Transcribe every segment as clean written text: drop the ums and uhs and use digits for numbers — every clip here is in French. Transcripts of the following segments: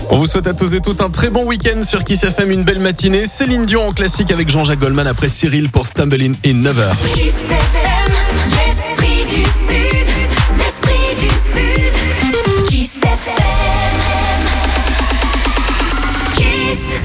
On vous souhaite à tous et toutes un très bon week-end sur Kiss FM, une belle matinée. Céline Dion en classique avec Jean-Jacques Goldman après Cyril pour Stumbling in Never. Kiss FM, l'esprit du Sud, l'esprit du Sud. Kiss FM, Kiss.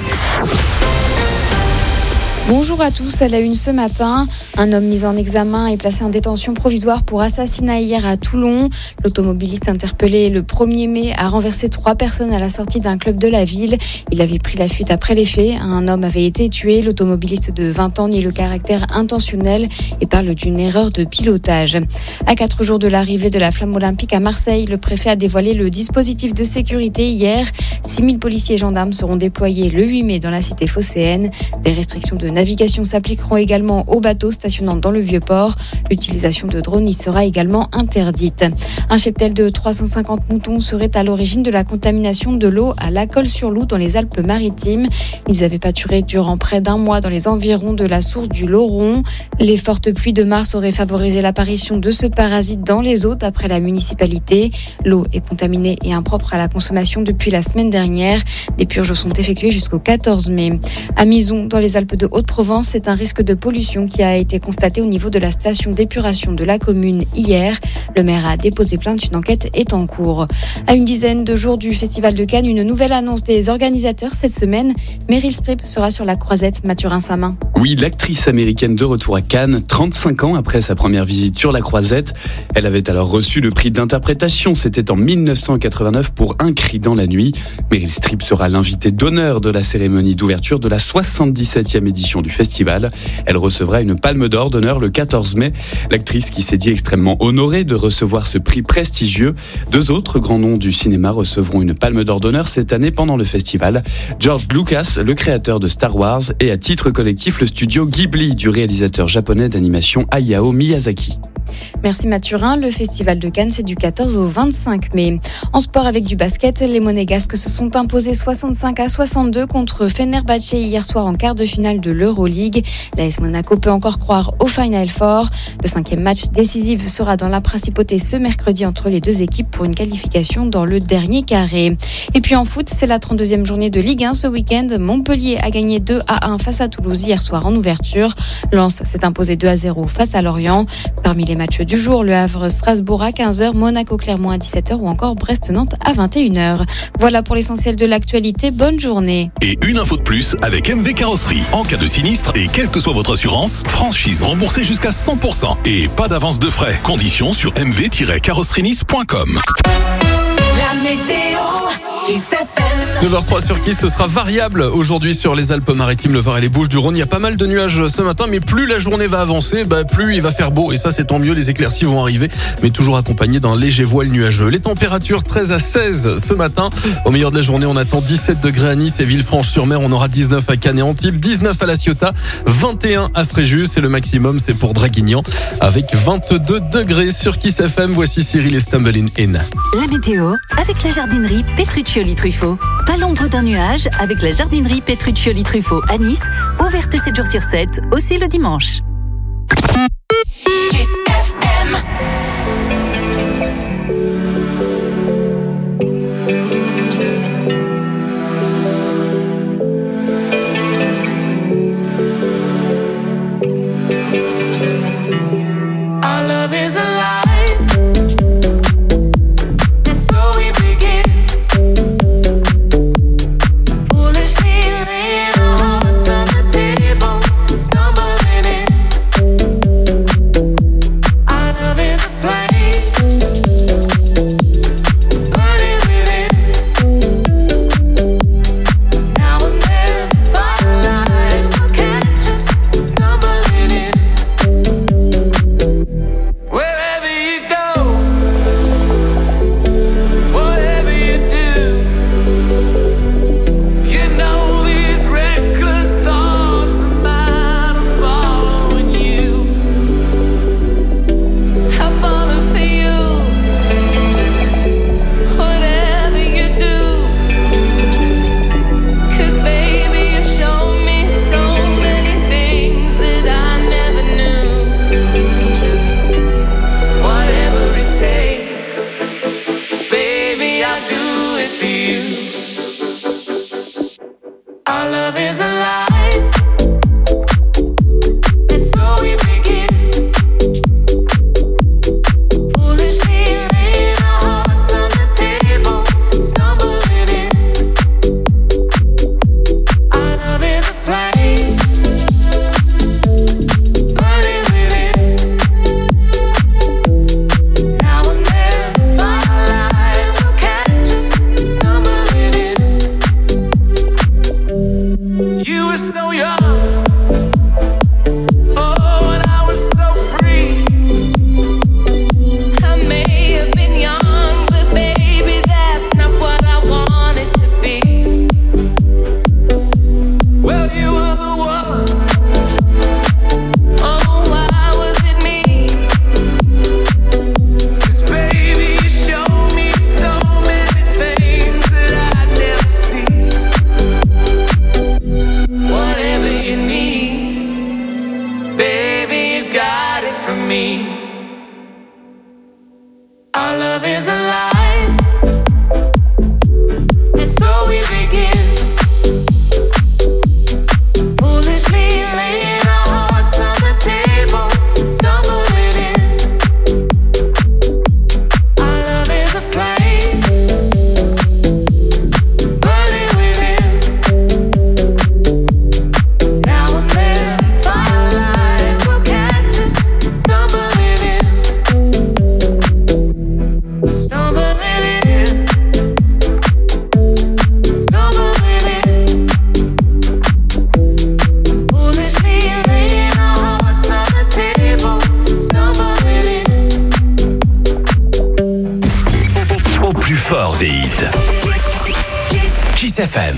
Bonjour à tous, à la une ce matin, un homme mis en examen et placé en détention provisoire pour assassinat hier à Toulon. L'automobiliste interpellé le 1er mai a renversé 3 personnes à la sortie d'un club de la ville. Il avait pris la fuite après les faits. Un homme avait été tué. L'automobiliste de 20 ans nie le caractère intentionnel et parle d'une erreur de pilotage. À 4 jours de l'arrivée de la flamme olympique à Marseille, le préfet a dévoilé le dispositif de sécurité hier. 6000 policiers et gendarmes seront déployés le 8 mai dans la cité phocéenne. Des restrictions de navigation s'appliqueront également aux bateaux stationnant dans le Vieux-Port. L'utilisation de drones y sera également interdite. Un cheptel de 350 moutons serait à l'origine de la contamination de l'eau à Lacolle-sur-Loup dans les Alpes-Maritimes. Ils avaient pâturé durant près d'un mois dans les environs de la source du Lauron. Les fortes pluies de mars auraient favorisé l'apparition de ce parasite dans les eaux d'après la municipalité. L'eau est contaminée et impropre à la consommation depuis la semaine dernière. Des purges sont effectuées jusqu'au 14 mai. À Mizon, dans les Alpes de Haute-Provence, c'est un risque de pollution qui a été constaté au niveau de la station d'épuration de la commune hier. Le maire a déposé plainte, une enquête est en cours. À une dizaine de jours du Festival de Cannes, une nouvelle annonce des organisateurs cette semaine. Meryl Streep sera sur la croisette, Mathurin Samin. Oui, l'actrice américaine de retour à Cannes, 35 ans après sa première visite sur la croisette. Elle avait alors reçu le prix d'interprétation, c'était en 1989 pour Un cri dans la nuit. Meryl Streep sera l'invitée d'honneur de la cérémonie d'ouverture de la 77e édition du festival. Elle recevra une palme d'or d'honneur le 14 mai. L'actrice qui s'est dit extrêmement honorée de recevoir ce prix prestigieux. 2 autres grands noms du cinéma recevront une palme d'or d'honneur cette année pendant le festival. George Lucas, le créateur de Star Wars, et à titre collectif le studio Ghibli du réalisateur japonais d'animation Hayao Miyazaki. Merci Mathurin. Le Festival de Cannes, c'est du 14 au 25 mai. En sport avec du basket, les Monégasques se sont imposés 65-62 contre Fenerbahçe hier soir en quart de finale de l'Euroleague. L'AS Monaco peut encore croire au Final Four. Le 5e match décisif sera dans la principauté ce mercredi entre les deux équipes pour une qualification dans le dernier carré. Et puis en foot, c'est la 32e journée de Ligue 1 ce week-end. Montpellier a gagné 2-1 face à Toulouse hier soir en ouverture. Lens s'est imposé 2-0 face à Lorient. Parmi les matchs du jour, Le Havre-Strasbourg à 15h, Monaco-Clermont à 17h ou encore Brest-Nantes à 21h. Voilà pour l'essentiel de l'actualité. Bonne journée. Et une info de plus avec MV Carrosserie. En cas de sinistre et quelle que soit votre assurance, franchise remboursée jusqu'à 100%. Et pas d'avance de frais. Conditions sur mv-carrosserienice.com. La météo, Kiss FM. 9h03 sur Kiss, ce sera variable aujourd'hui sur les Alpes-Maritimes, le Var et les Bouches-du-Rhône. Il y a pas mal de nuages ce matin, mais plus la journée va avancer, plus il va faire beau. Et ça, c'est tant mieux, les éclaircies vont arriver, mais toujours accompagnés d'un léger voile nuageux. Les températures 13 à 16 ce matin. Au meilleur de la journée, on attend 17 degrés à Nice et Villefranche-sur-Mer. On aura 19 à Cannes et Antibes, 19 à La Ciotat, 21 à Fréjus. Et le maximum, c'est pour Draguignan, avec 22 degrés sur Kiss FM. Voici Cyril et Stumbling in. La météo avec la jardinerie Petruccioli-Truffaut. Pas l'ombre d'un nuage avec la jardinerie Petruccioli-Truffaut à Nice, ouverte 7 jours sur 7, aussi le dimanche. Kiss FM. Our love is alive. So we begin. Foolishly laying our hearts on the table, stumbling in. Our love is a flame, burning within. Now and then, firelight will catch us stumbling in. Wherever you go, whatever you do, you know these reckless thoughts of mine are following you. I follow for you, whatever you do. 'Cause baby, you show me so many things that I never knew. Whatever it takes, baby, I'll do it for you. love is alive. And so we begin. Foolishly laying our hearts on the table, stumbling in. Our love is a flame, burning within. Now and then, firelight will catch us, stumbling in. You were so young, oh, and I was so free. I may have been young, but baby, that's not what I wanted to be. Well, you were the one. Oh, why was it me? 'Cause baby, you showed me so many things that I'd never seen. Whatever you need, baby, you got it from me. Our love is alive, and so we begin. Foolishly laying our hearts on the table, stumbling in. Our love is a flame, burning within. Now and then, firelight will catch us, stumbling in. Stumbling in. Stumbling in. Foolishly laying our hearts on the table, stumbling in. Au plus fort des hits. Kiss FM.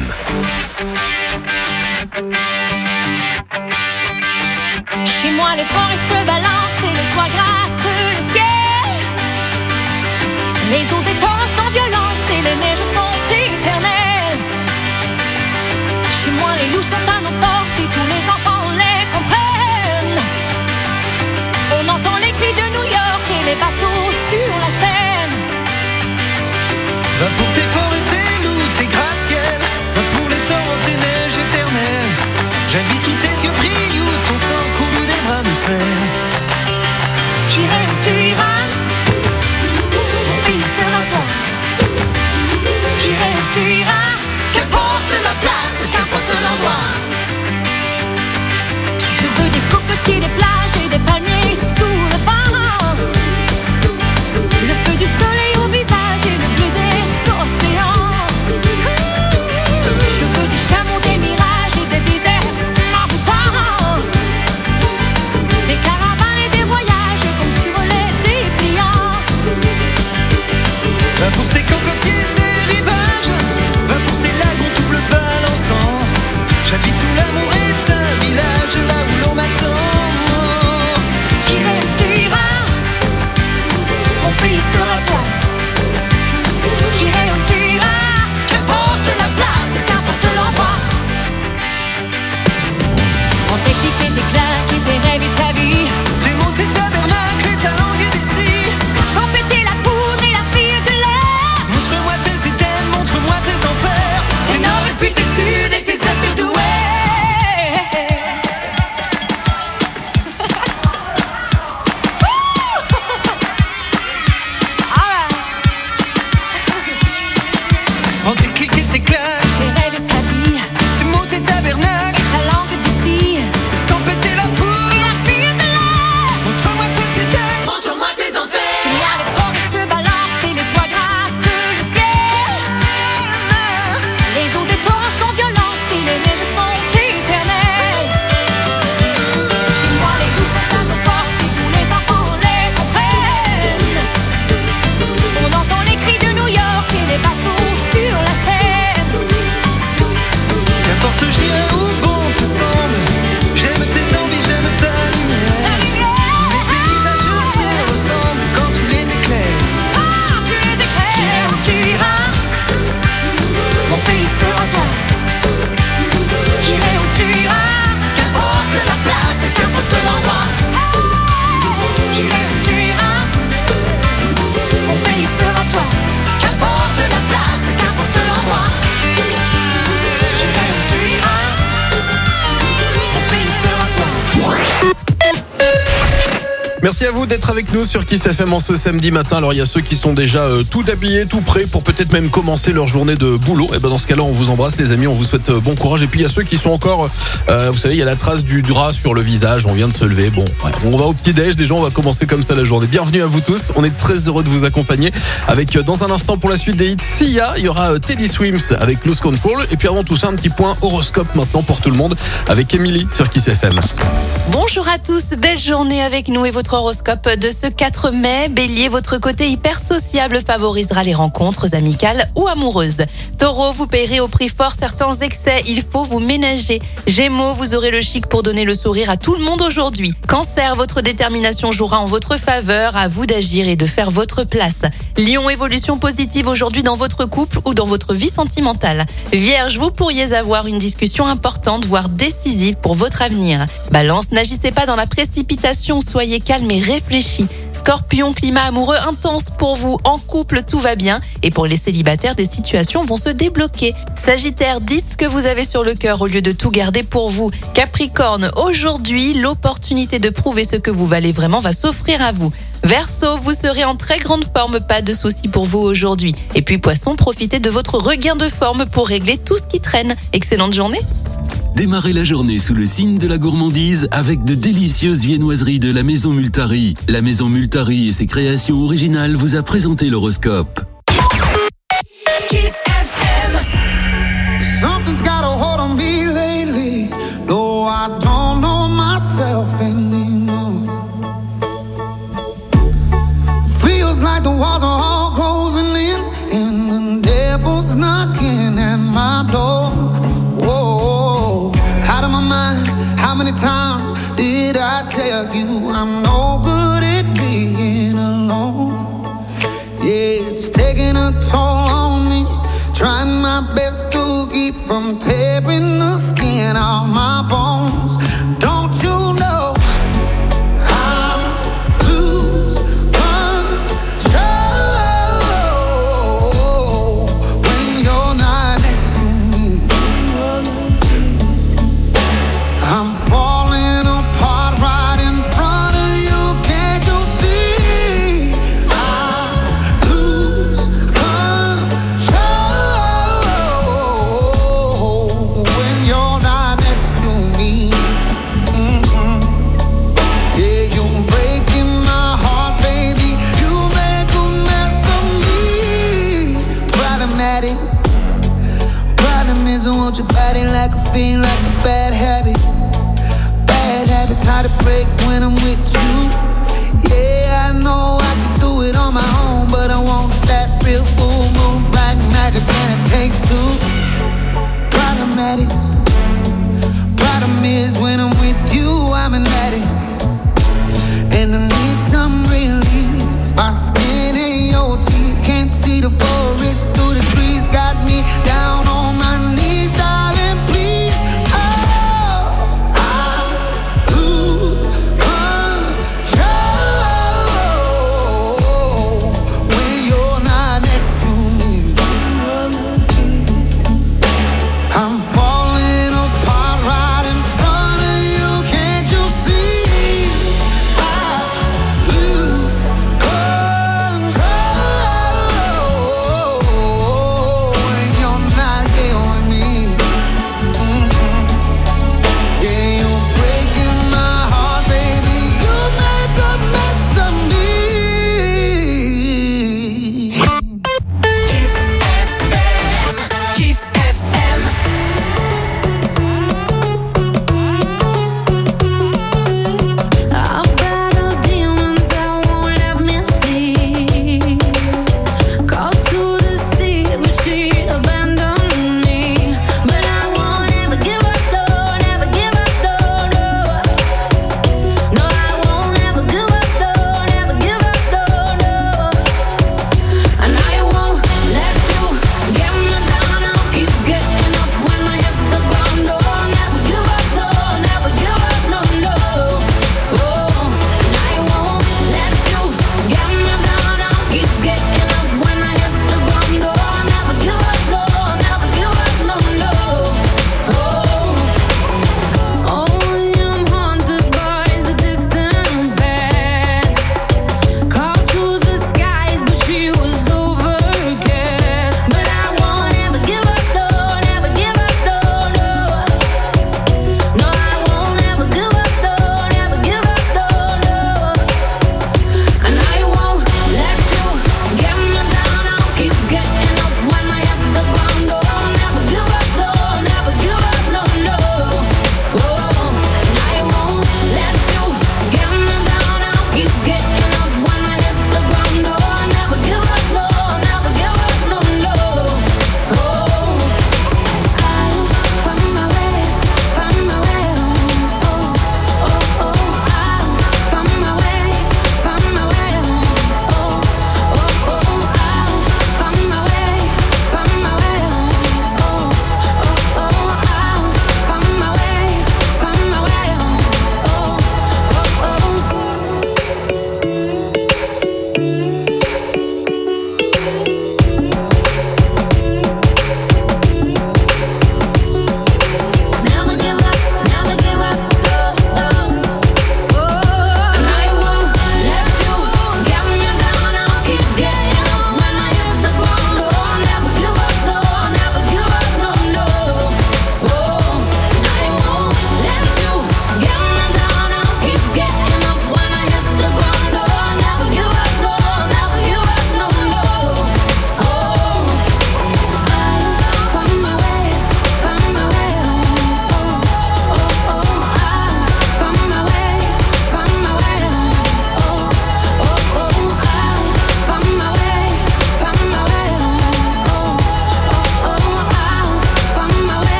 Chez moi, les forêts se balancent et les toits grattent le ciel. Les eaux des torrents sont violentes et les neiges sont éternelles. Chez moi, les loups sont à nos portes et tous les enfants les comprennent. On entend les cris de New York et les bateaux sur la Seine. Va pour tes forêts, tes loups, tes gratte-ciel. Va pour les torrents, tes neiges éternelles. J'habite où tes yeux brillent, où ton sang coule, où des bras me serrent. J'irai où tu iras, mon pays sera toi. J'irai où tu iras, qu'importe la place, qu'importe l'endroit. Je veux des cocotiers, des plages et des palmiers sous le vent. Le feu du soleil au visage et le bleu des océans. Je veux des chameaux, des mirages et des déserts martins. Des caravanes et des voyages comme sur les dépliants. Va pour tes cocotiers, tes rivages. Va pour tes lagons tout bleu balançant. J'habite où l'amour est un village, là où l'on m'attend. J'irai où tu iras, mon pays sera toi. J'irai où tu iras, qu'importe la place, qu'importe l'endroit. Entre tes clips et tes claques et tes rêves et ta vie, Tes mots, tes tabernacles et ta langue d'ici. compléter la poudre et la fille de l'air. Montre-moi tes éthèmes, montre-moi tes enfers. Tes nord et puis tes sud et tes est et d'ouest. Prends tes clics et tes claques. Tes rêves et ta vie, Tes mots, tes tabernacles. ta langue d'ici, Escampette la poudre. la fille de l'air. Montre-moi tes éthèmes. Montre-moi tes enfers. Chez moi, les forêts se balancent et les toits grattent le ciel. Les eaux des torrents sont violentes et les neiges sont éternelles. Chez moi, les loups sont à nos portes et tous les enfants les comprennent. On entend les cris de New York et les bateaux sur la Seine. Merci à vous d'être avec nous sur Kiss FM en ce samedi matin. Alors il y a ceux qui sont déjà tout habillés, tout prêts pour peut-être même commencer leur journée de boulot. Et ben dans ce cas-là, on vous embrasse les amis, on vous souhaite bon courage. Et puis il y a ceux qui sont encore, vous savez, il y a la trace du drap sur le visage. On vient de se lever. Bon, ouais, on va au petit déj. Déjà, on va commencer comme ça la journée. Bienvenue à vous tous. On est très heureux de vous accompagner avec dans un instant pour la suite des hits Sia. Il y aura Teddy Swims avec Lose Control. Et puis avant tout ça, un petit point horoscope maintenant pour tout le monde avec Émilie sur Kiss FM. Bonjour à tous, belle journée avec nous et votre horoscope de ce 4 mai. Bélier, votre côté hyper sociable favorisera les rencontres amicales ou amoureuses. Taureau, vous payerez au prix fort certains excès, il faut vous ménager. Gémeaux, vous aurez le chic pour donner le sourire à tout le monde aujourd'hui. Cancer, votre détermination jouera en votre faveur, à vous d'agir et de faire votre place. Lion, évolution positive aujourd'hui dans votre couple ou dans votre vie sentimentale. Vierge, vous pourriez avoir une discussion importante, voire décisive pour votre avenir. Balance, n'agissez pas dans la précipitation, soyez calme et réfléchi. Scorpion, climat amoureux intense pour vous. En couple, tout va bien. Et pour les célibataires, des situations vont se débloquer. Sagittaire, dites ce que vous avez sur le cœur au lieu de tout garder pour vous. Capricorne, aujourd'hui, l'opportunité de prouver ce que vous valez vraiment va s'offrir à vous. Verseau, vous serez en très grande forme, pas de soucis pour vous aujourd'hui. Et puis Poisson, profitez de votre regain de forme pour régler tout ce qui traîne. Excellente journée. Démarrez la journée sous le signe de la gourmandise avec de délicieuses viennoiseries de la Maison Multari. La Maison Multari et ses créations originales vous a présenté l'horoscope. Kiss FM. Something's got a hold on me lately. No, I don't know myself anymore. Feels like the walls are all closing in, and the devil's knocking at my door. Whoa, out of my mind. How many times did I tell you I'm no good at being alone? Yeah, it's taking a toll on me. Trying my best to keep from tearing the skin off my bones. Don't you know I lose control when you're not next to me? I'm falling apart right in front of you. Can't you see? I lose control when you're not next to me. Yeah, you're breaking my heart, baby. You make a mess of me. Problematic. Problem is I want your body like a fiend, like a bad habit. Bad habits hard to break when I'm with you. Yeah, I know I can do it on my own, but I want that real full moon black magic, and it takes two. Problematic. Problem is when I'm with you, I'm an addict, and I need some relief. My skin ain't your teeth, can't see the forest through the trees. Got me down on my knees, darling, please. Oh, I lose control when you're not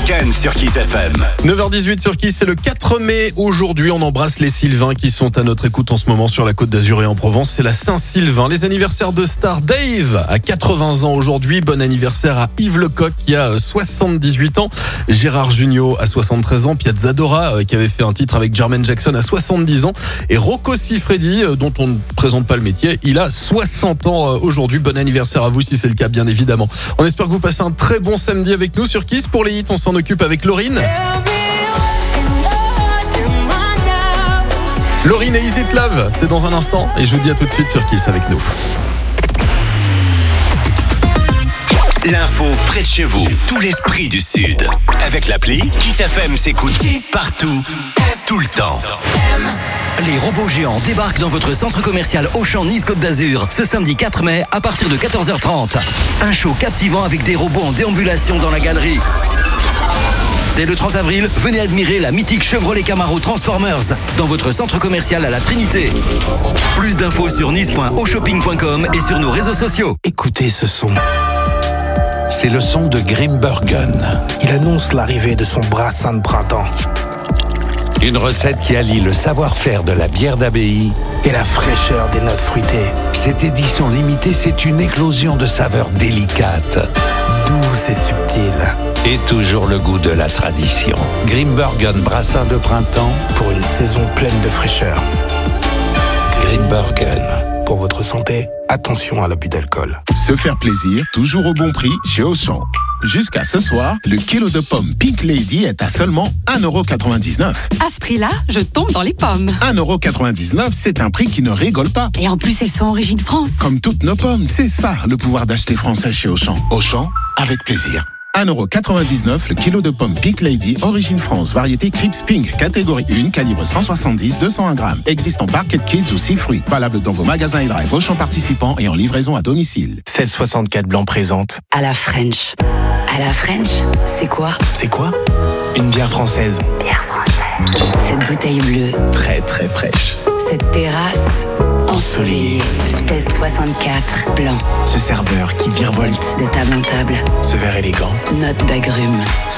week-end sur Kiss FM. 9h18 sur Kiss, c'est le 4 mai. Aujourd'hui, on embrasse les Sylvains qui sont à notre écoute en ce moment sur la Côte d'Azur et en Provence. C'est la Saint-Sylvain. Les anniversaires de stars. Dave a 80 ans aujourd'hui. Bon anniversaire à Yves Lecoq qui a 78 ans. Gérard Jugnot a 73 ans. Piazza Dora qui avait fait un titre avec Jermaine Jackson à 70 ans. Et Rocco Siffredi, dont on ne présente pas le métier, il a 60 ans aujourd'hui. Bon anniversaire à vous si c'est le cas, bien évidemment. On espère que vous passez un très bon samedi avec nous sur Kiss. Pour les hits, on s'en occupe avec Laurine. Laurine et Easy Love, c'est dans un instant. Et je vous dis à tout de suite sur Kiss avec nous. L'info près de chez vous, tout l'esprit du Sud. Avec l'appli, Kiss FM s'écoute partout, tout le temps. Les robots géants débarquent dans votre centre commercial Auchan Nice Côte d'Azur ce samedi 4 mai à partir de 14h30. Un show captivant avec des robots en déambulation dans la galerie. Dès le 30 avril, venez admirer la mythique Chevrolet Camaro Transformers dans votre centre commercial à la Trinité. Plus d'infos sur nice.oshopping.com et sur nos réseaux sociaux. Écoutez ce son. C'est le son de Grimbergen. Il annonce l'arrivée de son brassin de printemps. Une recette qui allie le savoir-faire de la bière d'abbaye et la fraîcheur des notes fruitées. Cette édition limitée, c'est une éclosion de saveurs délicates, douces et subtiles. Et toujours le goût de la tradition. Grimbergen brassin de printemps pour une saison pleine de fraîcheur. Grimbergen. Pour votre santé, attention à l'abus d'alcool. Se faire plaisir, toujours au bon prix chez Auchan. Jusqu'à ce soir, le kilo de pommes Pink Lady est à seulement 1,99€. À ce prix-là, je tombe dans les pommes. 1,99€, c'est un prix qui ne rigole pas. Et en plus, elles sont origine France. Comme toutes nos pommes, c'est ça le pouvoir d'acheter français chez Auchan. Auchan, avec plaisir. 1,99€ le kilo de pommes Pink Lady, origine France, variété Crips Pink, catégorie 1, calibre 170-201 grammes. Existe en Barquette Kids ou 6 fruits. Valable dans vos magasins et drive Auchan participants et en livraison à domicile. 1664 Blanc présente. À la French. À la French, c'est quoi? C'est quoi? Une bière française. Cette bouteille bleue. Très très fraîche. Cette terrasse ensoleillée. 1664 Blanc. Ce serveur qui virevolte de table en table. Ce verre élégant. Note d'agrumes.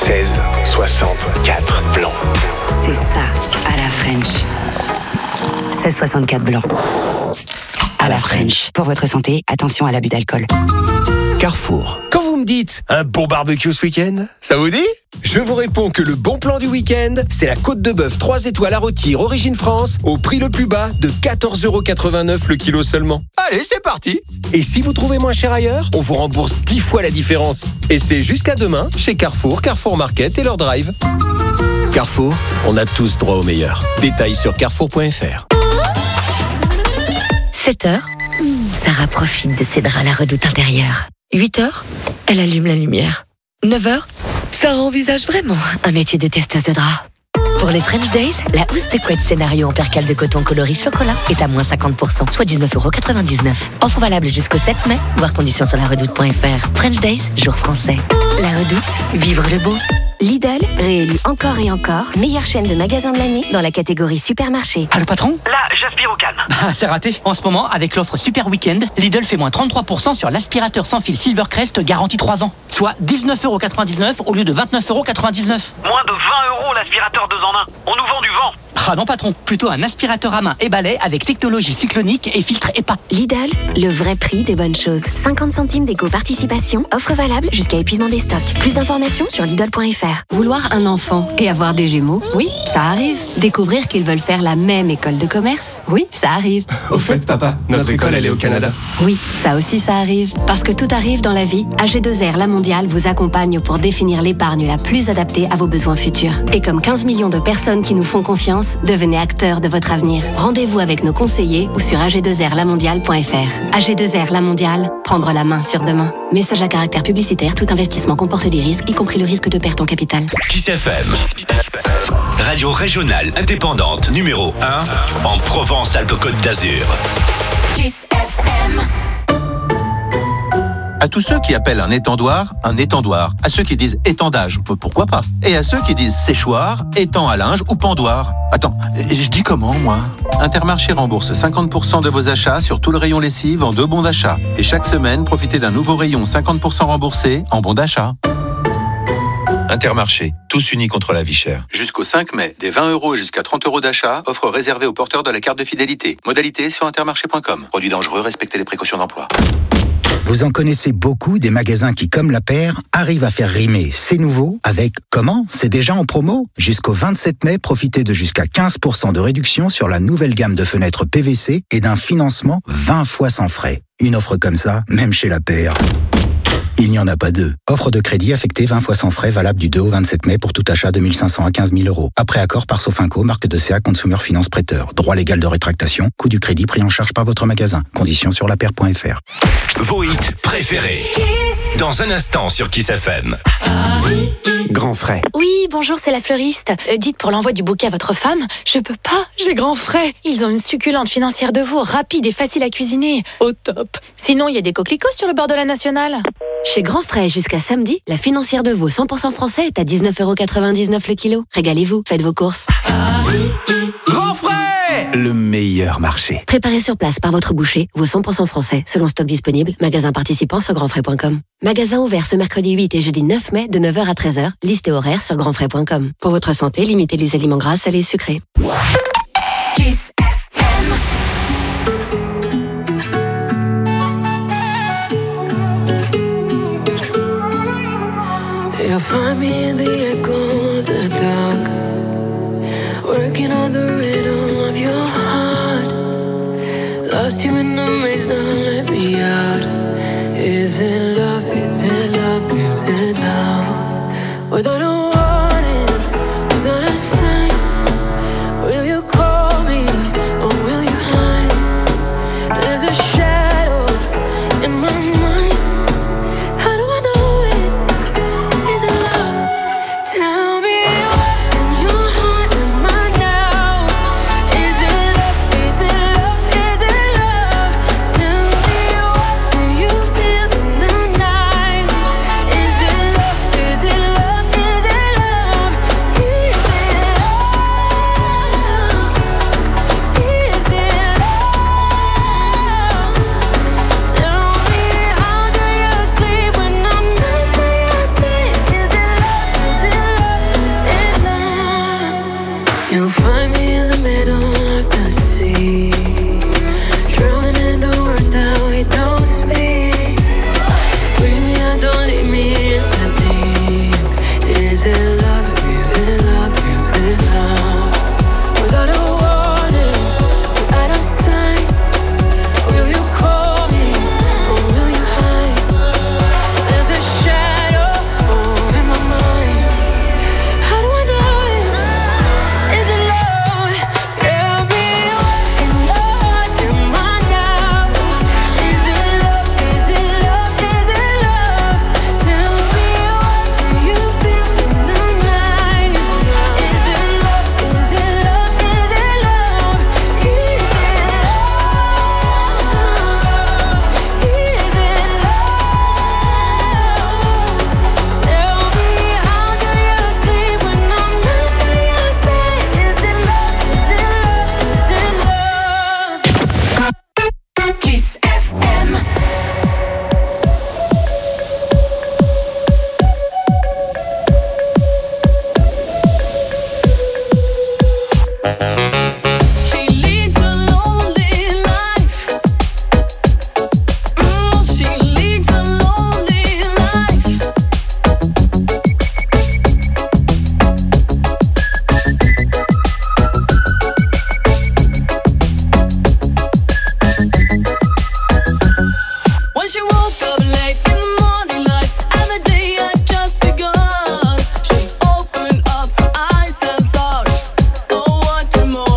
1664 Blanc. C'est ça, à la French. 1664 Blanc. À la French. Pour votre santé, attention à l'abus d'alcool. Carrefour. Quand vous me dites un bon barbecue ce week-end, ça vous dit? Je vous réponds que le bon plan du week-end, c'est la côte de bœuf 3 étoiles à rôtir origine France au prix le plus bas de 14,89€ le kilo seulement. Allez, c'est parti. Et si vous trouvez moins cher ailleurs, on vous rembourse 10 fois la différence. Et c'est jusqu'à demain chez Carrefour, Carrefour Market et leur drive. Carrefour, on a tous droit au meilleur. Détails sur carrefour.fr. 7h, Sarah profite de ses draps à la redoute intérieure. 8h, elle allume la lumière. 9h, Sarah envisage vraiment un métier de testeuse de draps. Pour les French Days, la housse de couette scénario en percale de coton coloris chocolat est à moins 50%, soit 19,99€. Offre valable jusqu'au 7 mai, voir conditions sur laredoute.fr. French Days, jour français. La Redoute, vivre le beau. Lidl, réélu encore et encore, meilleure chaîne de magasins de l'année dans la catégorie supermarché. Ah, le patron? Là, j'aspire au calme. Ah, c'est raté. En ce moment, avec l'offre Super Weekend, Lidl fait moins 33% sur l'aspirateur sans fil Silvercrest garantie 3 ans. Soit 19,99€ au lieu de 29,99€. Moins de 20€ l'aspirateur 2 en 1. On nous vend du vent. Ah non patron, plutôt un aspirateur à main et balai avec technologie cyclonique et filtre EPA. Lidl, le vrai prix des bonnes choses. 50 centimes d'éco-participation, offre valable jusqu'à épuisement des stocks. Plus d'informations sur Lidl.fr. Vouloir un enfant et avoir des jumeaux, oui, ça arrive. Découvrir qu'ils veulent faire la même école de commerce, oui, ça arrive. Au fait, papa, notre école, elle est au Canada. Oui, ça aussi, ça arrive. Parce que tout arrive dans la vie, AG2R La Mondiale vous accompagne pour définir l'épargne la plus adaptée à vos besoins futurs. Et comme 15 millions de personnes qui nous font confiance, devenez acteurs de votre avenir. Rendez-vous avec nos conseillers ou sur ag2rlamondiale.fr. AG2R La Mondiale, prendre la main sur demain. Message à caractère publicitaire, tout investissement comporte des risques, y compris le risque de perte en capital. Kiss FM, radio régionale indépendante numéro 1 en Provence-Alpes-Côte d'Azur. Kiss FM. À tous ceux qui appellent un étendoir, à ceux qui disent étendage, pourquoi pas? Et à ceux qui disent séchoir, étang à linge ou pendoir. Attends, je dis comment, moi? Intermarché rembourse 50% de vos achats sur tout le rayon lessive en 2 bons d'achat. Et chaque semaine, profitez d'un nouveau rayon 50% remboursé en bons d'achat. Intermarché, tous unis contre la vie chère. Jusqu'au 5 mai, des 20 € et jusqu'à 30 € d'achat, offre réservée aux porteurs de la carte de fidélité. Modalité sur intermarché.com. Produit dangereux, respectez les précautions d'emploi. Vous en connaissez beaucoup des magasins qui, comme La Paire, arrivent à faire rimer c'est nouveau avec comment c'est déjà en promo. Jusqu'au 27 mai, profitez de jusqu'à 15% de réduction sur la nouvelle gamme de fenêtres PVC et d'un financement 20 fois sans frais. Une offre comme ça, même chez La Paire, il n'y en a pas deux. Offre de crédit affectée 20 fois sans frais, valable du 2 au 27 mai pour tout achat de 1 500 à 15 000 €. Après accord par Sofinco, marque de CA Consumer Finance Prêteur. Droit légal de rétractation, coût du crédit pris en charge par votre magasin. Conditions sur lapaire.fr. Vos hits préférés. Dans un instant sur Kiss FM. Grand frais. Oui, bonjour, c'est la fleuriste. Dites pour l'envoi du bouquet à votre femme, je peux pas, j'ai grand frais. Ils ont une succulente financière de veau, rapide et facile à cuisiner. Au top. Sinon, il y a des coquelicots sur le bord de la nationale. Chez Grand Frais, jusqu'à samedi, la financière de veau 100% français est à 19,99 € le kilo. Régalez-vous, faites vos courses. Grand frais, le meilleur marché. Préparez sur place par votre boucher, veau 100% français, selon stock disponible, magasin participant sur grandfrais.com. Magasin ouvert ce mercredi 8 et jeudi 9 mai de 9h à 13h, liste et horaire sur grandfrais.com. Pour votre santé, limitez les aliments gras, salés et sucrés. Kiss FM. You'll find me in the echo of the dark, working on the rhythm of your heart. Lost you in the maze, now let me out. Is it love, is it love, is it love? Without a warning, without a sign, will you call me or will you hide? There's a shadow in my mind. How do I know it? Is it love? Tell me what in your heart am I now? Is it love? Is it love? Is it love? Tell me what do you feel in the night? Is it love? Is it love? Is it love? Is it love? Is it love? Tell me how do you sleep when I'm not by your side? Is it love? Is it love? Is it love? You'll find me in the middle of the sea, drowning in the words that we don't speak. Bring me out, don't leave me in the deep. Is it love? Is it love? Is it love? Without a warning, without a sign, will you call me or will you hide? There's a shadow in my mind. How do I know it? Is it love? Tell me what in your heart am I now? Is it love? Is it love? Is it love? Tell me what do you feel in the night? Is it love? Is it love? Is it love? Is it love? Is it love? Tell me how do you sleep when I'm not by your side? Is it love? Is it love? Is it love? Kiss FM. She leads a lonely life. She leads a lonely life. When she woke up late in the morning light, and the day had just begun, she opened up her eyes and thought, oh, what tomorrow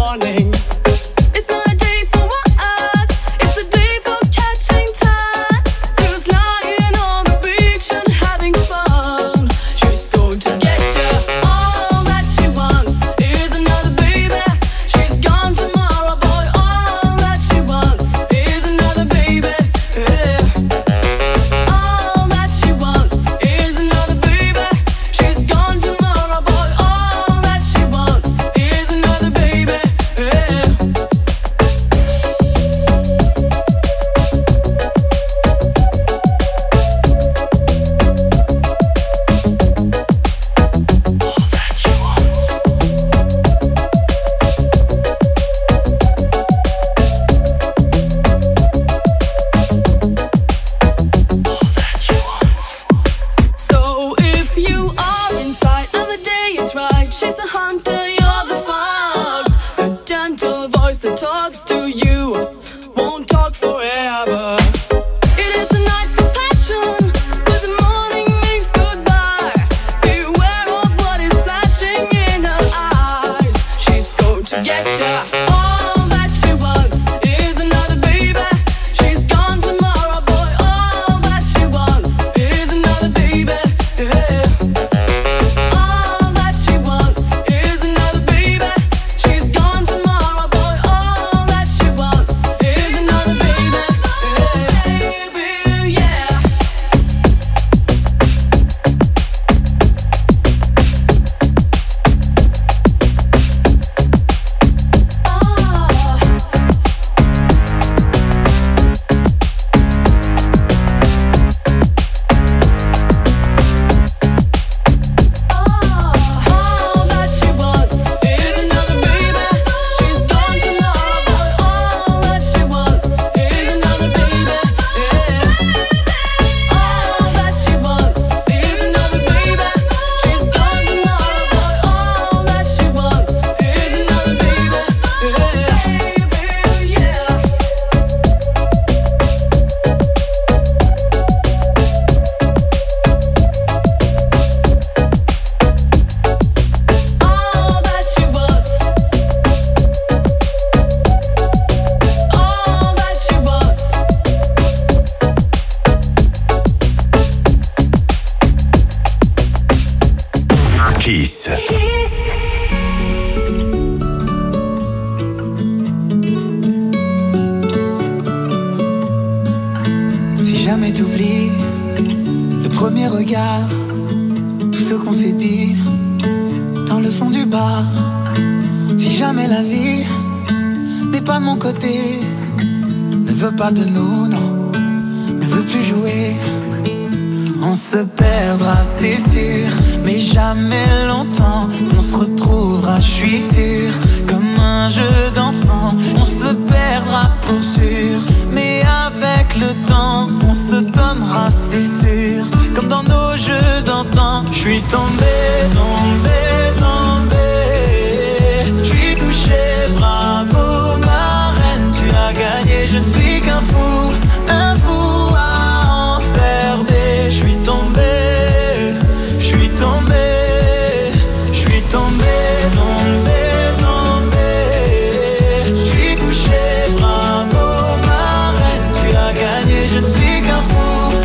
She's a hunter, you're the fox. A gentle voice that talks to you won't talk forever. It is the night for passion, but the morning means goodbye. Beware of what is flashing in her eyes. She's going to get ya. All that she wants is another baby. She's gone tomorrow, boy. All that she wants is another baby. Yeah. All that she wants is another baby. She's gone tomorrow, boy. All that she wants is another baby. Baby, yeah. All that she wants is another baby. She's gone tomorrow, boy. All that she wants is another baby. Yeah. All that she wants is another baby. She's gone tomorrow, boy. All that she wants is another baby. Yeah. All that she wants. All that she wants. Kiss. Si jamais t'oublies le premier regard, tout ce qu'on s'est dit dans le fond du bar. Si jamais la vie n'est pas de mon côté, ne veut pas de nous, non, ne veut plus jouer. On se perdra, c'est sûr, mais jamais longtemps. On se retrouvera, je suis sûr, comme un jeu d'enfant. On se perdra pour sûr, mais avec le temps, on se donnera, c'est sûr, comme dans nos jeux d'antan. Je suis tombé, tombé, tombé. Je suis touché, bravo ma reine, tu as gagné. Je ne suis qu'un fou à enfermer. Je suis tombé, je suis tombé, je suis tombé, tombé, tombé. Je suis touché, bravo ma reine, tu as gagné. Je ne suis qu'un fou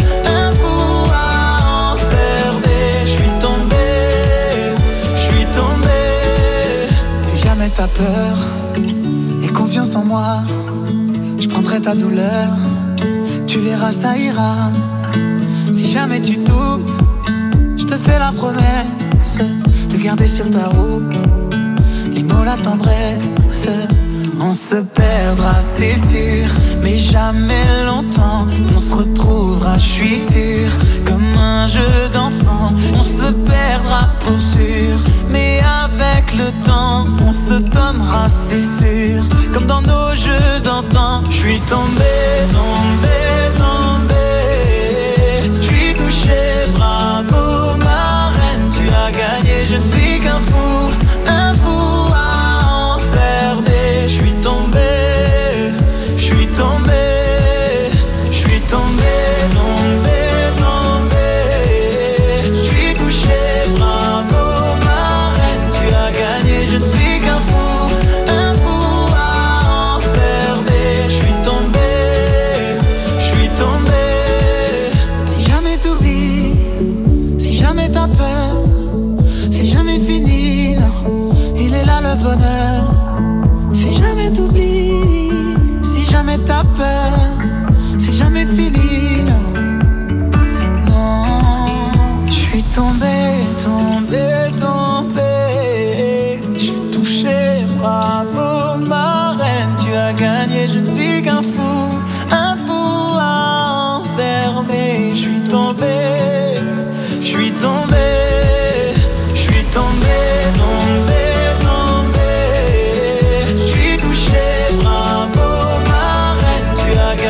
à enfermer. Je suis tombé, je suis tombé. Si jamais t'as peur et confiance en moi, je prendrai ta douleur, tu verras ça ira. Si jamais tu doutes, je te fais la promesse de garder sur ta route les mots, la tendresse. On se perdra, c'est sûr, mais jamais longtemps. On se retrouvera, je suis sûr, comme un jeu d'enfant. On se perdra pour sûr, mais avec le temps, on se donnera, c'est sûr, comme dans nos jeux d'antan. Je suis tombé, tombé, tombé. Je suis touché, bravo ma reine, tu as gagné. Je ne suis qu'un fou à enfermer. Je suis tombé, je suis tombé, je suis tombé, tombé, tombé. Je suis touché, bravo ma reine, tu as gagné. Je ne suis qu'un fou à enfermer. Je suis tombé, je suis tombé. Si jamais t'oublies, si jamais t'as peur, c'est jamais fini, non, il est là le bonheur. Si jamais t'oublies, si jamais t'as peur, c'est jamais fini, non, non. Je suis tombé, tombé, tombé. Je suis touché, bravo ma reine, tu as gagné. Je ne suis qu'un fou à enfermer. Je suis tombé, je suis tombé, je suis tombé, tombé, tombé. Je suis touché, bravo ma reine, tu as gagné.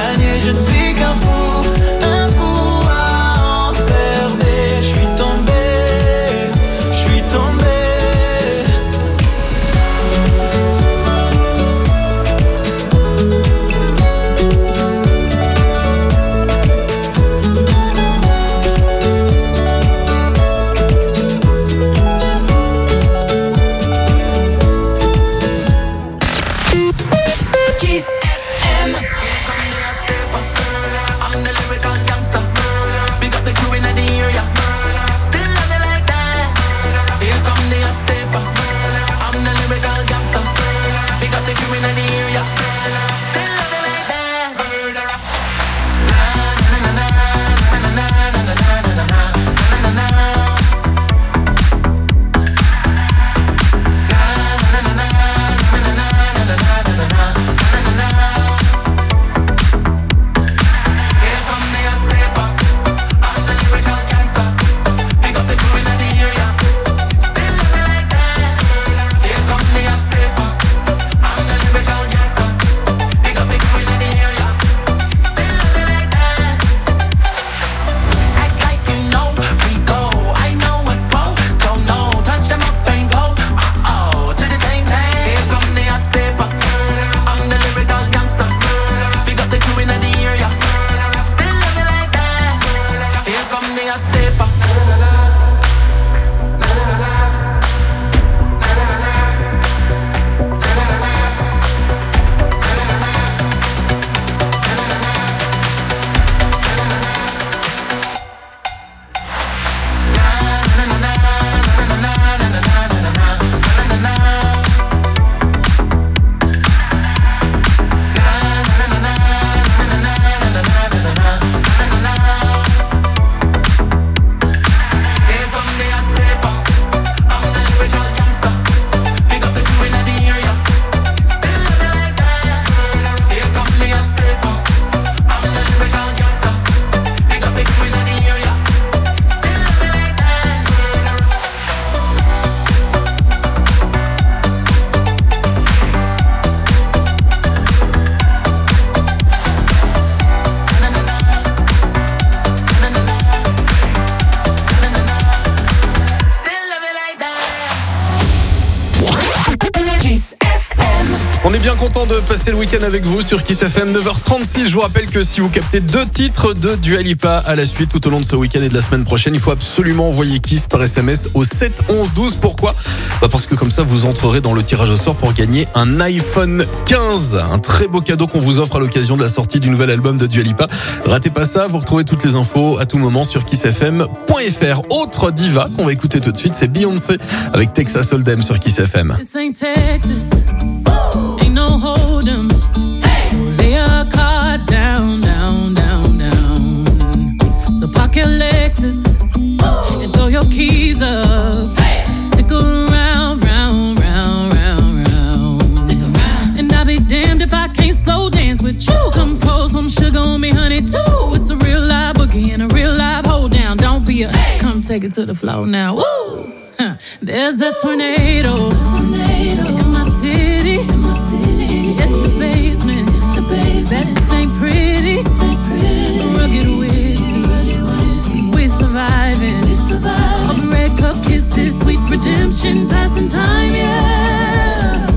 On est bien content de passer le week-end avec vous sur Kiss FM, 9h36. Je vous rappelle que si vous captez 2 titres de Dua Lipa à la suite tout au long de ce week-end et de la semaine prochaine, il faut absolument envoyer Kiss par SMS au 7 11 12. Pourquoi ? Parce que comme ça, vous entrerez dans le tirage au sort pour gagner un iPhone 15. Un très beau cadeau qu'on vous offre à l'occasion de la sortie du nouvel album de Dua Lipa. Ratez pas ça, vous retrouvez toutes les infos à tout moment sur kissfm.fr. Autre diva qu'on va écouter tout de suite, c'est Beyoncé avec Texas Hold'em sur Kiss FM. This ain't Texas. Ain't no hold'em. So lay your cards down, down, down, down. So park your Lexus and throw your keys up. Stick around, round, round, round, round. Stick around. And I'll be damned if I can't slow dance with you. Come pour some sugar on me, honey, too. It's a real live boogie and a real live hold down. Don't be a come take it to the floor now. Woo! There's a tornado in my city, at the basement. That ain't pretty, rugged whiskey. We're surviving. All the red cup kisses, sweet redemption, passing time, yeah.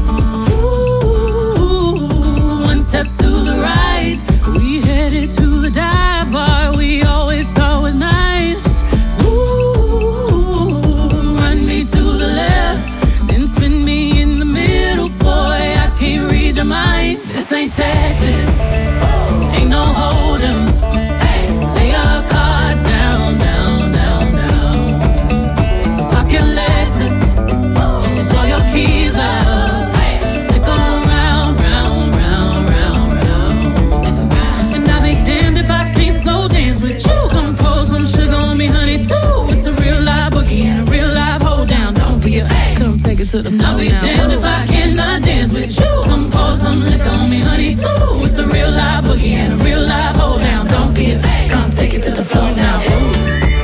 Ooh, one step to the right, we headed to the dive bar we always thought was nice. To the left, then spin me in the middle, boy, I can't read your mind. This ain't Texas, ain't no hold'em. Lay your cards down, down, down, down. So park your Lexus and throw your keys up. Stick around, round, round, round, round. And I'll be damned if I can't slow dance with you. Come pour some sugar on me, honey, too. It's a real live boogie and a real live hold down. Don't be a come take it to the floor. I'll be damned if I cannot dance with you. Come pour some liquor on me, honey, too. It's a real live boogie and a real live hold down. Don't be a come take it to the floor now. Ooh.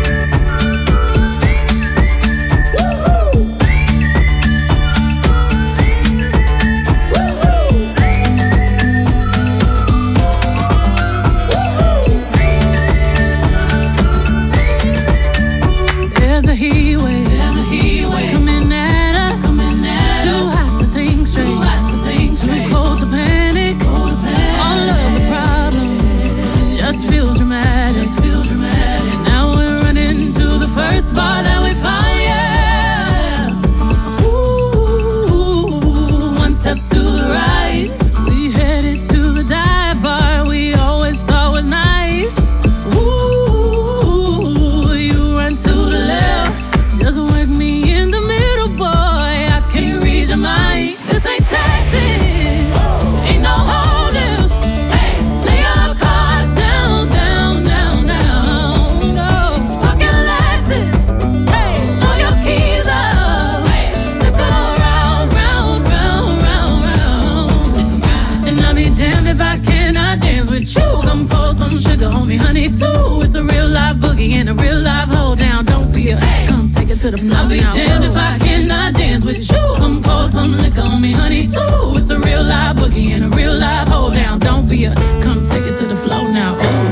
I'll be damned if I cannot dance with you. Come pour some liquor on me, honey, too. It's a real live boogie and a real live hold down. Don't be a come take it to the floor now. Ooh.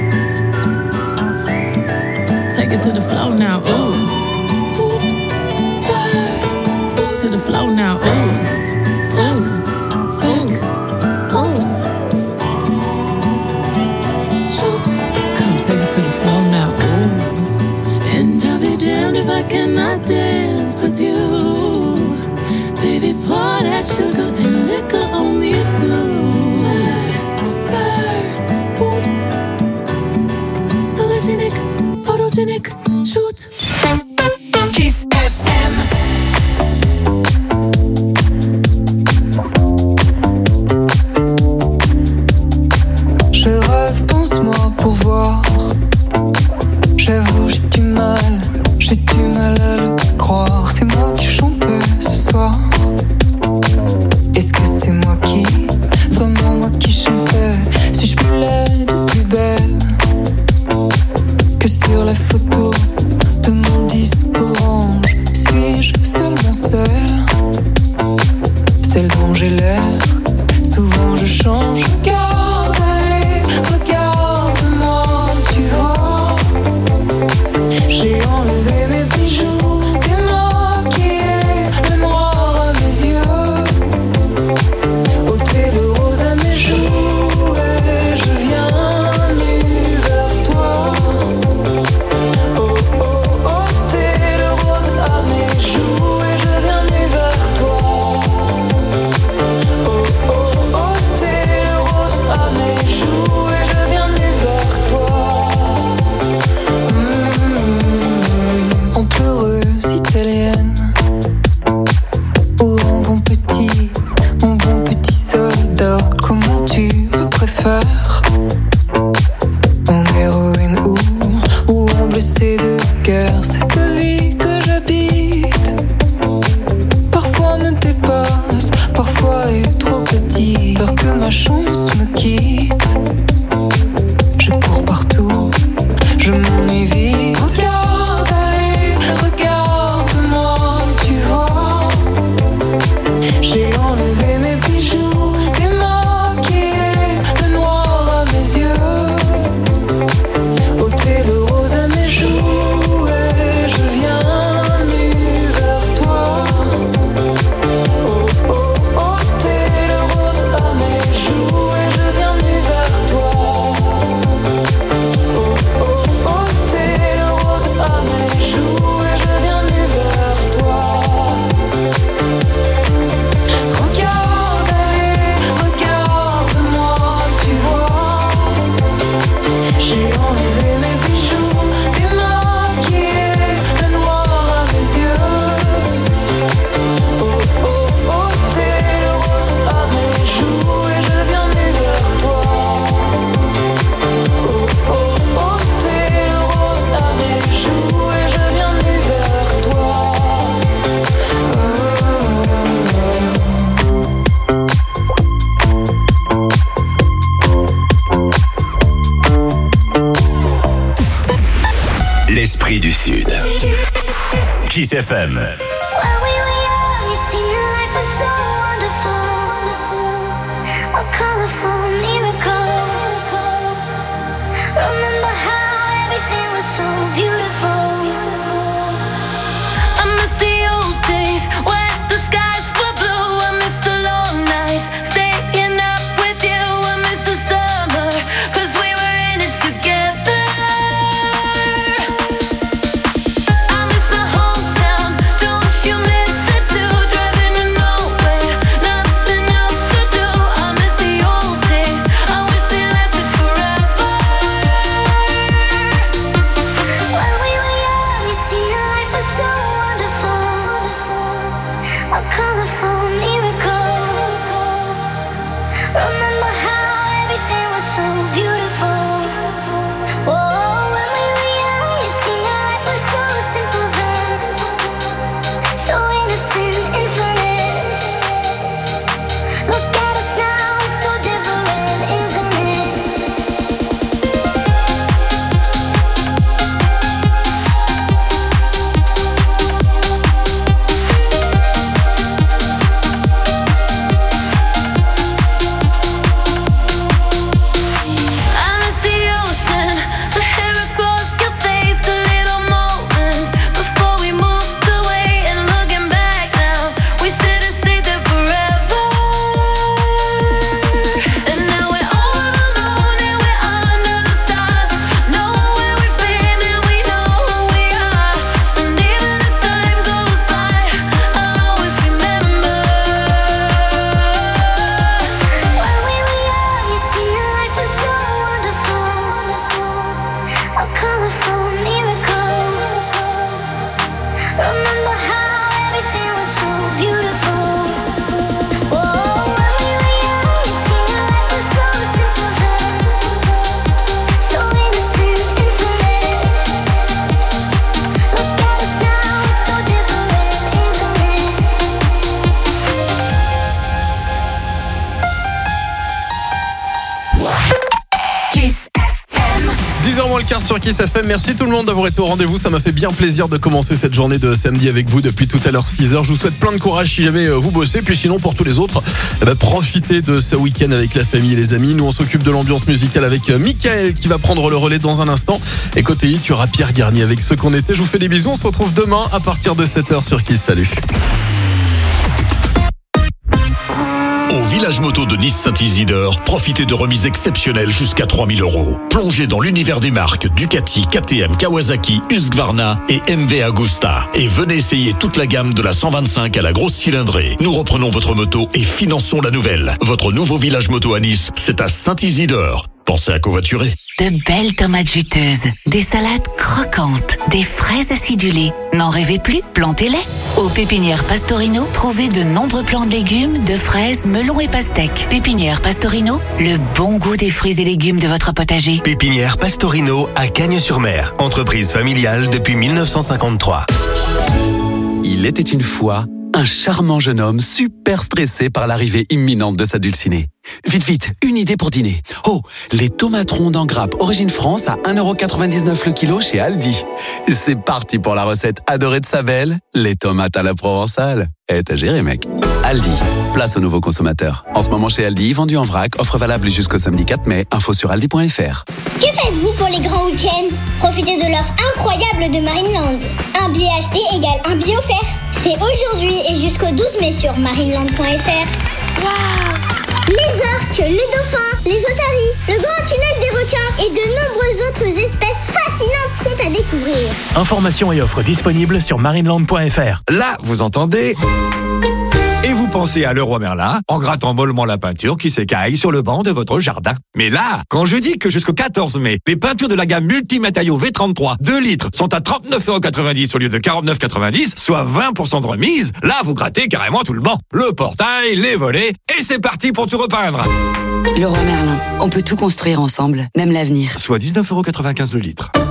Take it to the floor now. Ooh. Oops, spurs, to the floor now. Ooh. Top, back, oops. Shoot, come take it to the floor now. Ooh. And I'll be damned if I cannot dance with you. Baby, pour that sugar and liquor on me too. Spurs, boots, sologenic, photogenic, shoot. Kiss FM. Je rêve, pense-moi pour voir. J'avoue, j'ai du mal à le croire. C'est moi qui chantais ce soir. Est-ce que c'est moi qui, vraiment moi qui chantais? Suis-je plus laide ou plus belle que sur la photo de mon disque orange? Suis-je seulement celle dont j'ai l'air? Souvent je change. Regarde, allez, regarde-moi, tu vois. J'ai enlevé mes bijoux, démaquillé le noir à mes yeux. Kiss FM. Sur Kiss FM, merci tout le monde d'avoir été au rendez-vous, ça m'a fait bien plaisir de commencer cette journée de samedi avec vous depuis tout à l'heure 6h. Je vous souhaite plein de courage si jamais vous bossez, puis sinon pour tous les autres, profitez de ce week-end avec la famille et les amis. Nous on s'occupe de l'ambiance musicale avec Mickaël qui va prendre le relais dans un instant, et côté hit, tu auras Pierre Garnier avec Ce qu'on était. Je vous fais des bisous, on se retrouve demain à partir de 7h sur Kiss. Salut. Au village moto de Nice-Saint-Isidore, profitez de remises exceptionnelles jusqu'à 3 000 €. Plongez dans l'univers des marques Ducati, KTM, Kawasaki, Husqvarna et MV Agusta. Et venez essayer toute la gamme de la 125 à la grosse cylindrée. Nous reprenons votre moto et finançons la nouvelle. Votre nouveau village moto à Nice, c'est à Saint-Isidore. Pensez à covoiturer. De belles tomates juteuses, des salades croquantes, des fraises acidulées. N'en rêvez plus, plantez-les. Aux pépinières Pastorino, trouvez de nombreux plants de légumes, de fraises, melons et pastèques. Pépinière Pastorino, le bon goût des fruits et légumes de votre potager. Pépinière Pastorino à Cagnes-sur-Mer, entreprise familiale depuis 1953. Il était une fois un charmant jeune homme super stressé par l'arrivée imminente de sa dulcinée. Vite, une idée pour dîner. Oh, les tomates rondes en grappe Origine France à 1,99 € le kilo chez Aldi. C'est parti pour la recette adorée de sa belle, les tomates à la provençale. T'as géré, mec. Aldi, place aux nouveaux consommateurs. En ce moment chez Aldi, vendu en vrac, offre valable jusqu'au samedi 4 mai, info sur aldi.fr. Que faites-vous pour les grands week-ends? Profitez de l'offre incroyable de Marineland. Un billet acheté égale un billet offert. C'est aujourd'hui et jusqu'au 12 mai sur marineland.fr. Waouh! Les orques, les dauphins, les otaries, le grand tunnel des requins et de nombreuses autres espèces fascinantes sont à découvrir. Informations et offres disponibles sur marineland.fr. Là, vous entendez? Et vous pensez à Leroy Merlin en grattant mollement la peinture qui s'écaille sur le banc de votre jardin. Mais là, quand je dis que jusqu'au 14 mai, les peintures de la gamme multimatériaux V33 2 litres sont à 39,90 € au lieu de 49,90 €, soit 20% de remise, là vous grattez carrément tout le banc. Le portail, les volets, et c'est parti pour tout repeindre. Leroy Merlin, on peut tout construire ensemble, même l'avenir. Soit 19,95 € le litre.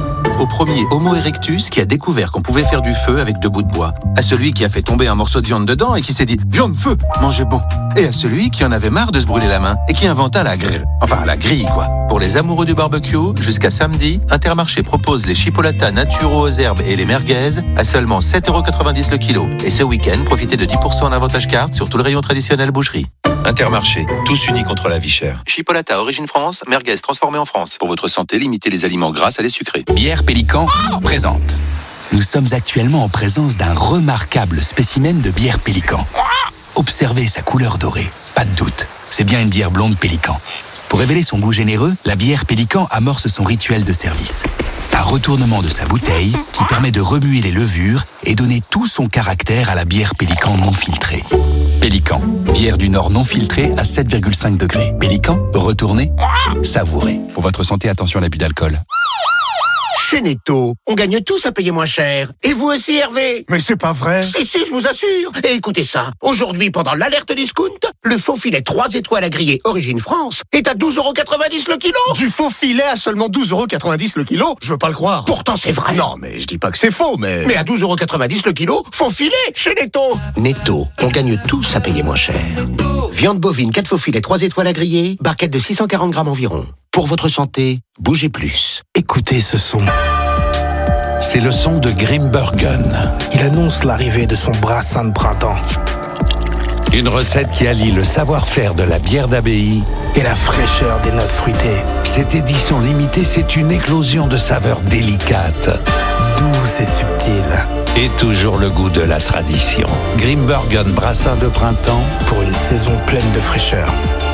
au premier Homo erectus qui a découvert qu'on pouvait faire du feu avec 2 bouts de bois, à celui qui a fait tomber un morceau de viande dedans et qui s'est dit « Viande, feu, mangez bon !» et à celui qui en avait marre de se brûler la main et qui inventa la grille. Enfin, la grille, quoi. Pour les amoureux du barbecue, jusqu'à samedi, Intermarché propose les chipolatas naturaux aux herbes et les merguez à seulement 7,90€ le kilo. Et ce week-end, profitez de 10% en avantage carte sur tout le rayon traditionnel boucherie. Intermarché, tous unis contre la vie chère. Chipolata origine France, merguez transformée en France. Pour votre santé, limitez les aliments gras à les sucrés. Bière Pélican présente. Nous sommes actuellement en présence d'un remarquable spécimen de bière Pélican. Observez sa couleur dorée, pas de doute, c'est bien une bière blonde Pélican. Pour révéler son goût généreux, la bière Pélican amorce son rituel de service. Un retournement de sa bouteille qui permet de remuer les levures et donner tout son caractère à la bière Pélican non filtrée. Pélican, bière du Nord non filtrée à 7,5 degrés. Pélican, retournez, savourez. Pour votre santé, attention à l'abus d'alcool. Chez Netto, on gagne tous à payer moins cher. Et vous aussi, Hervé? Mais c'est pas vrai. Si, je vous assure. Et écoutez ça. Aujourd'hui, pendant l'alerte discount, le faux filet 3 étoiles à griller Origine France est à 12,90€ le kilo. Du faux filet à seulement 12,90€ le kilo? Je veux pas le croire. Pourtant, c'est vrai. Non, mais je dis pas que c'est faux, mais... Mais à 12,90€ le kilo, faux filet chez Netto. Netto, on gagne tous à payer moins cher. Viande bovine 4 faux filets 3 étoiles à griller, barquette de 640 grammes environ. Pour votre santé, bougez plus. Écoutez ce son. C'est le son de Grimbergen. Il annonce l'arrivée de son brassin de printemps. Une recette qui allie le savoir-faire de la bière d'abbaye et la fraîcheur des notes fruitées. Cette édition limitée, c'est une éclosion de saveurs délicates, douces et subtiles. Et toujours le goût de la tradition. Grimbergen brassin de printemps pour une saison pleine de fraîcheur.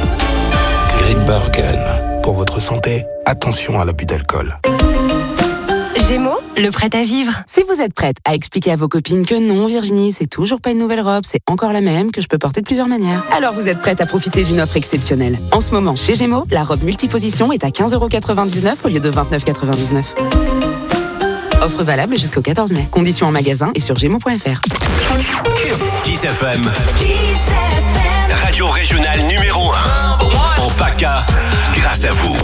Grimbergen. Pour votre santé, attention à l'abus d'alcool. Gémeaux, le prêt à vivre. Si vous êtes prête à expliquer à vos copines que non, Virginie, c'est toujours pas une nouvelle robe, c'est encore la même, que je peux porter de plusieurs manières, alors vous êtes prête à profiter d'une offre exceptionnelle. En ce moment, chez Gémeaux, la robe multiposition est à 15,99€ au lieu de 29,99€. Offre valable jusqu'au 14 mai. Conditions en magasin et sur gémeaux.fr. Kiss FM. Radio régionale numéro 1. En PACA, grâce à vous.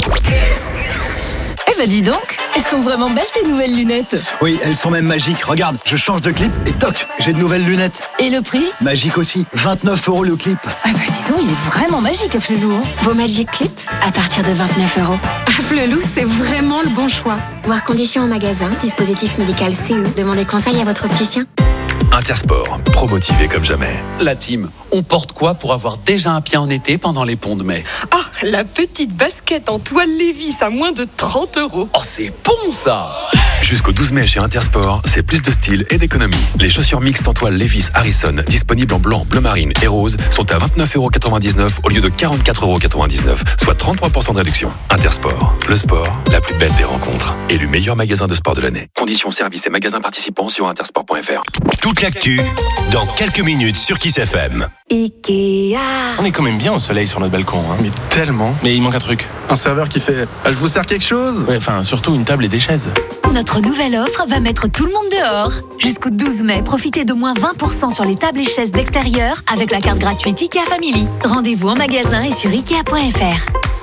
Eh ben dis donc, elles sont vraiment belles tes nouvelles lunettes. Oui, elles sont même magiques. Regarde, je change de clip et toc, j'ai de nouvelles lunettes. Et le prix? Magique aussi, 29€ le clip. Ah bah dis donc, il est vraiment magique Afflelou. Vos Magic Clip à partir de 29€. Afflelou, c'est vraiment le bon choix. Voir conditions en magasin, dispositif médical CE. Demandez conseil à votre opticien. Intersport, promotivé comme jamais. La team, on porte quoi pour avoir déjà un pied en été pendant les ponts de mai? Ah, la petite basket en toile Lévis à moins de 30€. Oh, c'est bon ça! Jusqu'au 12 mai chez Intersport, c'est plus de style et d'économie. Les chaussures mixtes en toile Levi's Harrison, disponibles en blanc, bleu marine et rose, sont à 29,99€ au lieu de 44,99€, soit 33% de réduction. Intersport, le sport, la plus belle des rencontres. Et le meilleur magasin de sport de l'année. Conditions, services et magasins participants sur intersport.fr. Toute l'actu, dans quelques minutes sur Kiss FM. Ikea. On est quand même bien au soleil sur notre balcon, hein. Mais tellement. Mais il manque un truc. Un serveur qui fait « Je vous sers quelque chose ?» Ouais, enfin, surtout une table et des chaises. Notre nouvelle offre va mettre tout le monde dehors. Jusqu'au 12 mai, profitez de moins 20% sur les tables et chaises d'extérieur avec la carte gratuite Ikea Family. Rendez-vous en magasin et sur Ikea.fr.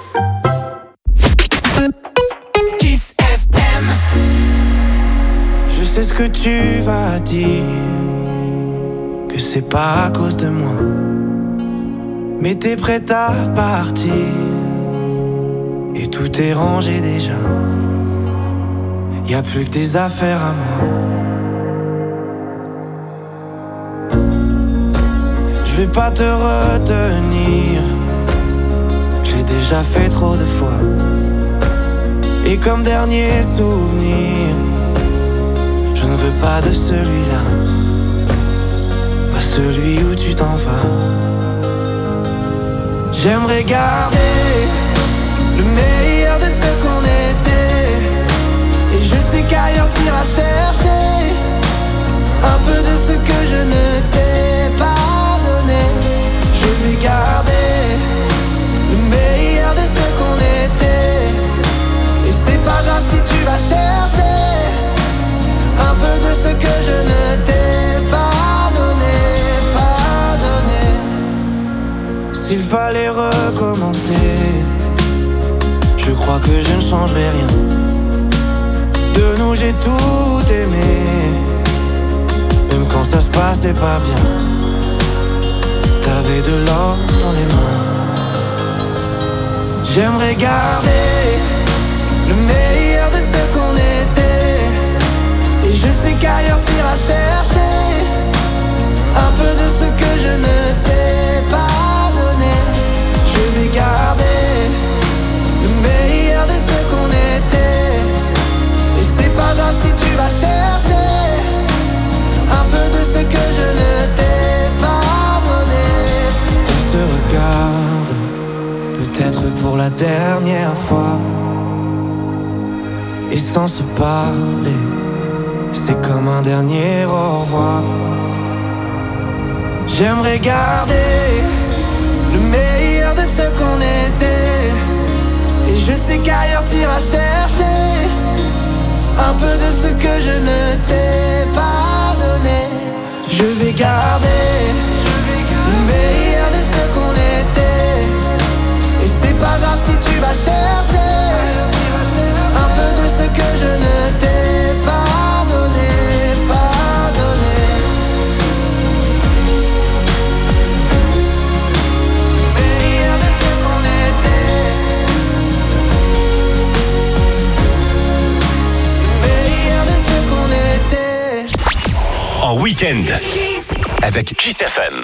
Kiss FM. Je sais ce que tu vas dire, que c'est pas à cause de moi, mais t'es prête à partir et tout est rangé déjà. Y'a plus que des affaires à moi. Je vais pas te retenir, je l'ai déjà fait trop de fois. Et comme dernier souvenir, je ne veux pas de celui-là, pas celui où tu t'en vas. J'aimerais garder le meilleur de ce qu'on était, et je sais qu'ailleurs t'iras chercher un peu de ce que je ne t'ai pas donné. Je vais garder le meilleur de ce qu'on était, et c'est pas grave si tu vas chercher un peu de ce que je ne t'ai pas donné, pas donné. S'il fallait recommencer, je crois que je ne changerai rien. De nous j'ai tout aimé, même quand ça se passait pas bien. T'avais de l'or dans les mains. J'aimerais garder le meilleur de ce qu'on était. Et je sais qu'ailleurs t'iras chercher un peu de ce que je ne t'ai pas donné. Je vais garder le meilleur de ce qu'on était. Et c'est pas grave si tu vas chercher un peu de ce que je ne t'ai pas donné. On se regarde, peut-être pour la dernière fois. Et sans se parler, c'est comme un dernier au revoir. J'aimerais garder le meilleur de ce qu'on était. Et je sais qu'ailleurs t'iras chercher un peu de ce que je ne t'ai pas donné. Je vais garder le meilleur de ce qu'on était. Et c'est pas grave si tu vas chercher un peu de ce que je ne t'ai pas donné, pas donné. Meilleur de ce qu'on était. Meilleur de ce qu'on était. En week-end avec Kiss FM.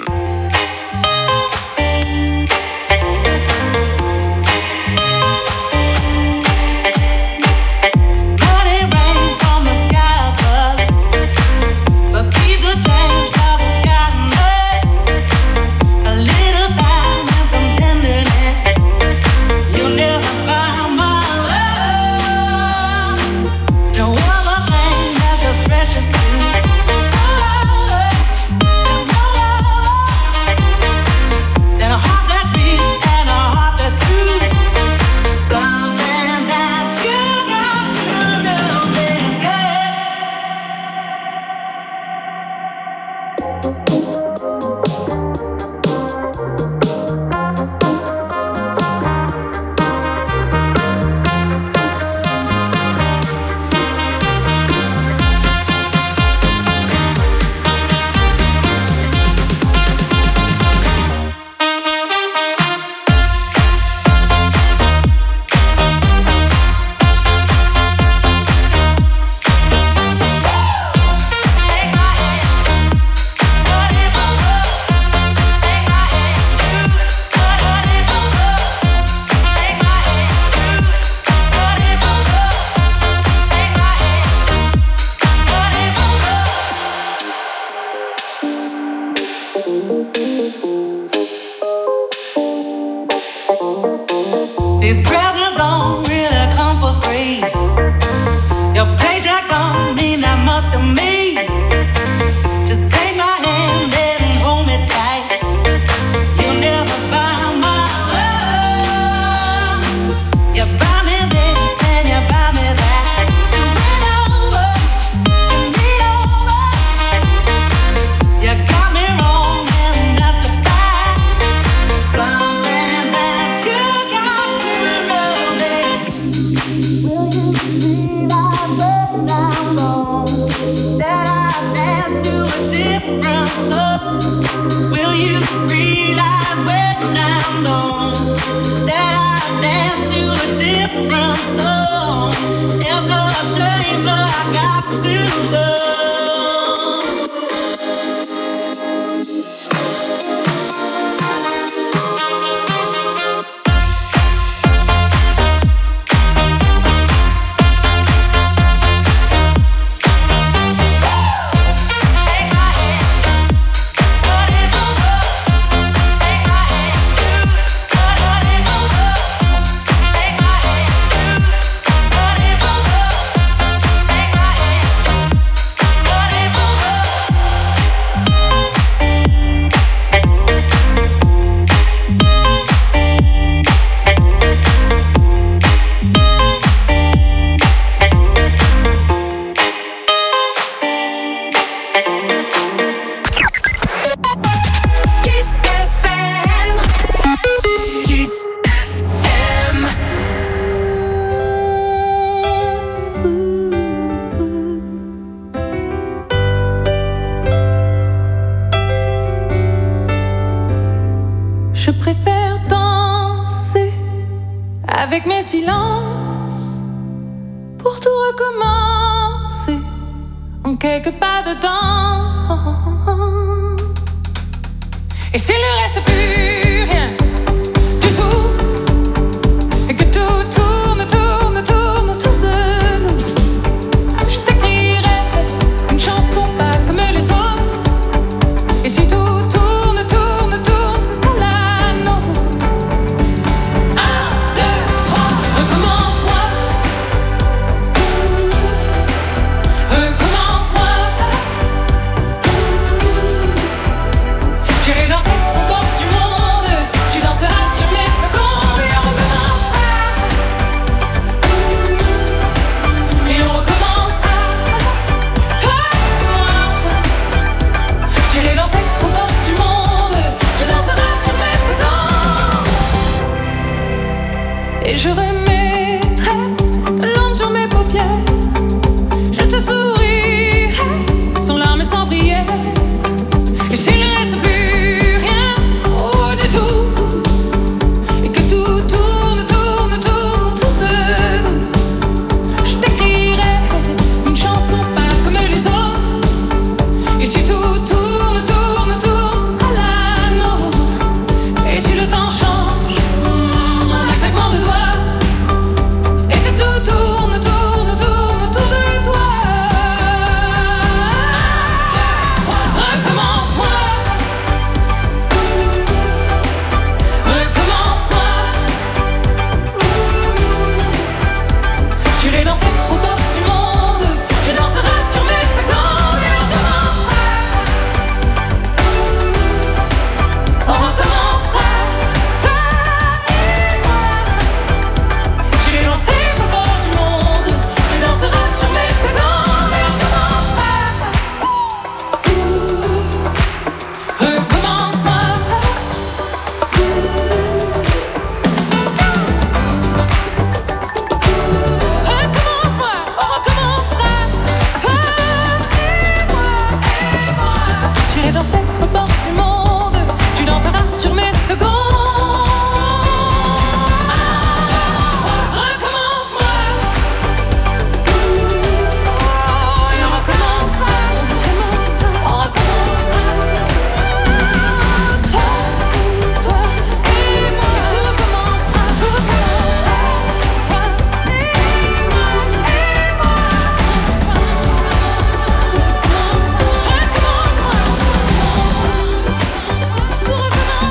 Je préfère danser avec mes silences pour tout recommencer en quelques pas de danse. Et s'il ne reste plus rien,